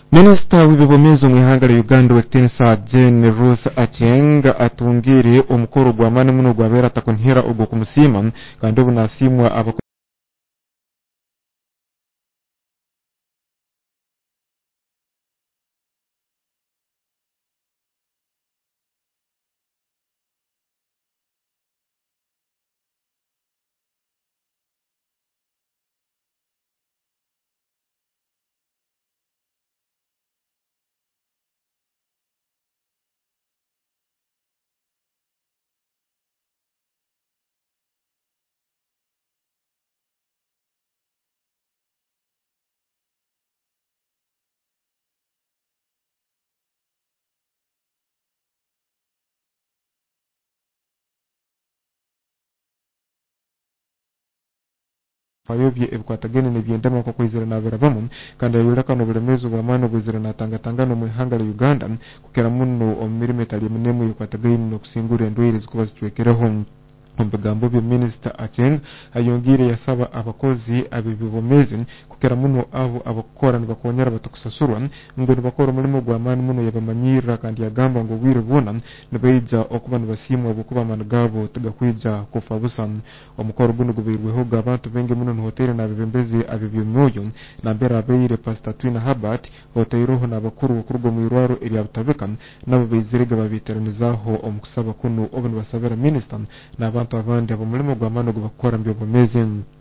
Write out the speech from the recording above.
Minisita w'ibibomezo mu ihanga la Uganda wetensa Jane Ruth Aceng atungire omukoro gwa mani muno gwabera takonhera ogwo kumusima kandi obunasimwa fayobye ebikwatagene nebyendama kwa kwizera nabirabamu kandi ayurakano bulemezo bw'amano bwizera natangatangano mu ihanga la Uganda kukera muno omumirimo etali munemu ebikwatagene n'okusingura endwaire zikuba zicwekeraho. Ombigambo bya Minister Aceng ayongire yasaba abakozi abibibomezi kukera muno abo abakora nibakonyera batakusasurwa ngo nibakora mulimo gw'amani muno yabamanyira kandi yagamba ngo bwire bwona nibaija okuba nibasimwa bukuba amani gabo tigakwija kufa busa. Omukoro guno gubirweho abantu bengi muno ni hoteli n'abebembezi abibyomyoyo nambera abeire Pastor Twina Herbert hoteiroho n'abakuru kurugo mu irwaro eri abutabika nabo bezerega babiteranizaho omukusaba kuno obu nibasabira Minister n'abantu abandi abo mulimo gw'amani gubakora mbyo bumeze.